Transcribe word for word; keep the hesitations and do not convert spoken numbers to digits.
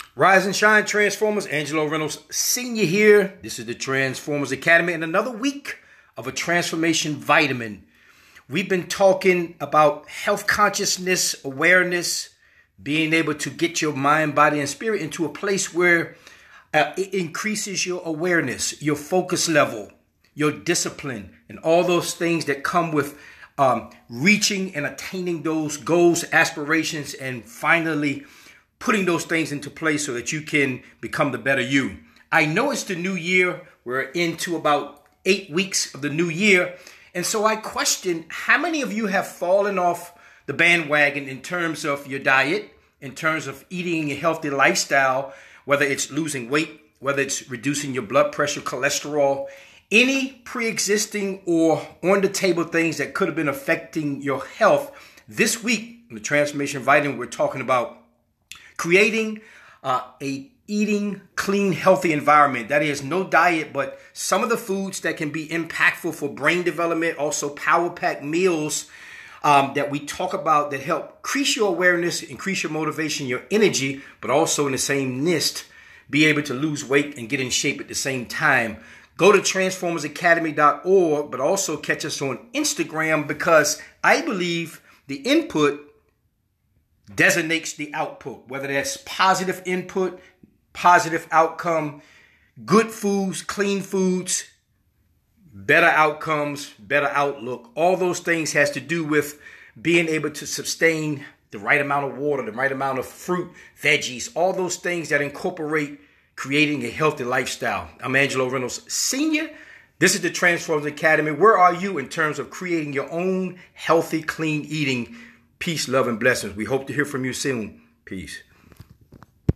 Rise and shine, Transformers. Angelo Reynolds Senior here. This is the Transformers Academy and another week of a transformation vitamin. We've been talking about health consciousness, awareness, being able to get your mind, body, and spirit into a place where uh, it increases your awareness, your focus level, your discipline, and all those things that come with um, reaching and attaining those goals, aspirations, and finally putting those things into place so that you can become the better you. I know it's the new year. We're into about eight weeks of the new year. And so I question how many of you have fallen off the bandwagon in terms of your diet, in terms of eating a healthy lifestyle, whether it's losing weight, whether it's reducing your blood pressure, cholesterol, any pre-existing or on the table things that could have been affecting your health. This week in the Transformation Vitamin, we're talking about creating uh, a eating clean, healthy environment. That is no diet, but some of the foods that can be impactful for brain development, also power-packed meals um, that we talk about that help increase your awareness, increase your motivation, your energy, but also in the same nist, be able to lose weight and get in shape at the same time. Go to transformers academy dot org, but also catch us on Instagram because I believe the input designates the output, whether that's positive input, positive outcome, good foods, clean foods, better outcomes, better outlook. All those things has to do with being able to sustain the right amount of water, the right amount of fruit, veggies, all those things that incorporate creating a healthy lifestyle. I'm Angelo Reynolds Senior This is the Transformers Academy. Where are you in terms of creating your own healthy, clean eating? Peace, love, and blessings. We hope to hear from you soon. Peace.